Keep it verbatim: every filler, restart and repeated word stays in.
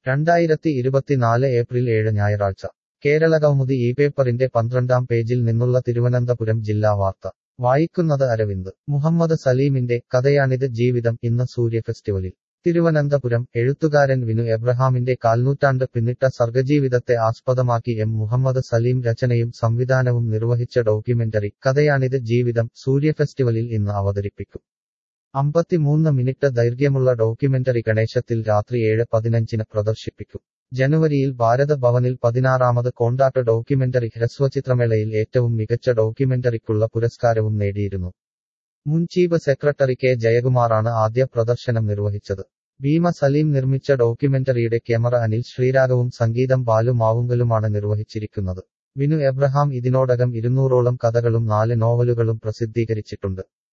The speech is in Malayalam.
രണ്ടായിരത്തി ഇരുപത്തിനാല് ഏപ്രിൽ ഏഴ് ഞായറാഴ്ച കേരളകൗമുദി ഈ പേപ്പറിന്റെ പന്ത്രണ്ടാം പേജിൽ നിന്നുള്ള തിരുവനന്തപുരം ജില്ലാ വാർത്ത വായിക്കുന്നത് അരവിന്ദ് മുഹമ്മദ് സലീമിന്റെ കഥയാണിത് ജീവിതം ഇന്ന് സൂര്യ ഫെസ്റ്റിവലിൽ തിരുവനന്തപുരം എഴുത്തുകാരൻ വിനു എബ്രഹാമിന്റെ കാൽനൂറ്റാണ്ട് പിന്നിട്ട സർഗജീവിതത്തെ ആസ്പദമാക്കി എം മുഹമ്മദ് സലീം രചനയും സംവിധാനവും നിർവഹിച്ച ഡോക്യുമെന്ററി കഥയാണിത് ജീവിതം സൂര്യ ഫെസ്റ്റിവലിൽ ഇന്ന് അവതരിപ്പിക്കും അമ്പത്തിമൂന്ന് മിനിറ്റ് ദൈർഘ്യമുള്ള ഡോക്യുമെന്ററി ഗണേശത്തിൽ രാത്രി ഏഴ് പതിനഞ്ചിന് പ്രദർശിപ്പിക്കും ജനുവരിയിൽ ഭാരത് ഭവനിൽ പതിനാറാമത് കോണ്ടാക്ട് ഡോക്യുമെന്ററി ഹ്രസ്വചിത്രമേളയിൽ ഏറ്റവും മികച്ച ഡോക്യുമെന്ററിക്കുള്ള പുരസ്കാരവും നേടിയിരുന്നു മുൻ ചീഫ് സെക്രട്ടറി കെ ജയകുമാറാണ് ആദ്യ പ്രദർശനം നിർവഹിച്ചത് ഭീമ സലീം നിർമ്മിച്ച ഡോക്യുമെന്ററിയുടെ ക്യാമറ അനിൽ ശ്രീരാഗവും സംഗീതം ബാലു മാവുങ്കലുമാണ് നിർവഹിച്ചിരിക്കുന്നത് വിനു എബ്രഹാം ഇതിനോടകം ഇരുന്നൂറോളം കഥകളും നാല് നോവലുകളും പ്രസിദ്ധീകരിച്ചിട്ടുണ്ട്